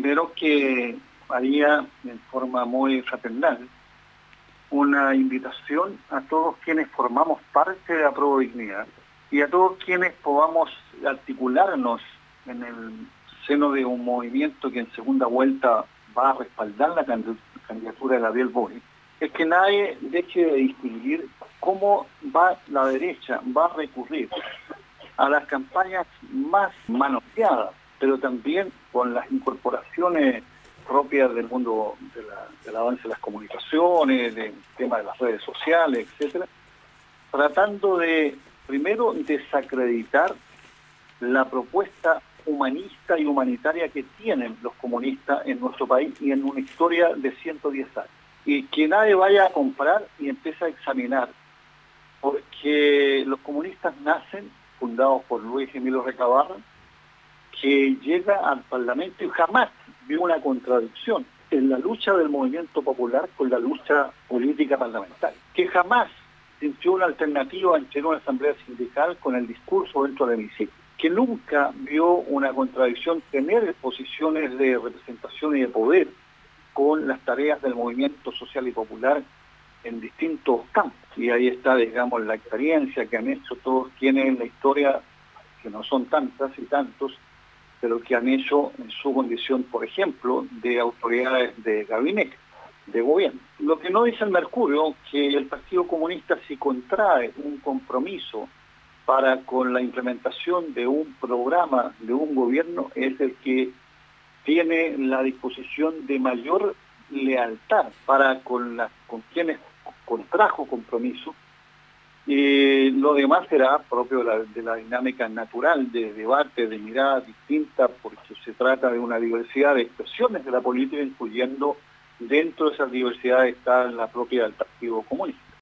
primero que haría en forma muy fraternal una invitación a todos quienes formamos parte de Apruebo Dignidad y a todos quienes podamos articularnos en el seno de un movimiento que en segunda vuelta va a respaldar la candidatura de Gabriel Boric, es que nadie deje de distinguir cómo va la derecha, va a recurrir a las campañas más manoseadas, pero también con las incorporaciones propias del mundo del avance de las comunicaciones, del tema de las redes sociales, etcétera, tratando de, primero, desacreditar la propuesta humanista y humanitaria que tienen los comunistas en nuestro país y en una historia de 110 años. Y que nadie vaya a comprar y empiece a examinar, porque los comunistas nacen, fundados por Luis Emilio Recabarren, que llega al Parlamento y jamás vio una contradicción en la lucha del movimiento popular con la lucha política parlamentaria, que jamás sintió una alternativa entre una asamblea sindical con el discurso dentro del hemiciclo, que nunca vio una contradicción tener posiciones de representación y de poder con las tareas del movimiento social y popular en distintos campos. Y ahí está, digamos, la experiencia que han hecho todos quienes en la historia, que no son tantas y tantos, pero que han hecho en su condición, por ejemplo, de autoridades de gabinete, de gobierno. Lo que no dice el Mercurio, que el Partido Comunista, si contrae un compromiso para con la implementación de un programa de un gobierno, es el que tiene la disposición de mayor lealtad para con quienes contrajo compromiso. Y lo demás será propio de la dinámica natural de debate, de miradas distintas, porque se trata de una diversidad de expresiones de la política, incluyendo dentro de esas diversidades está la propia del Partido Comunista.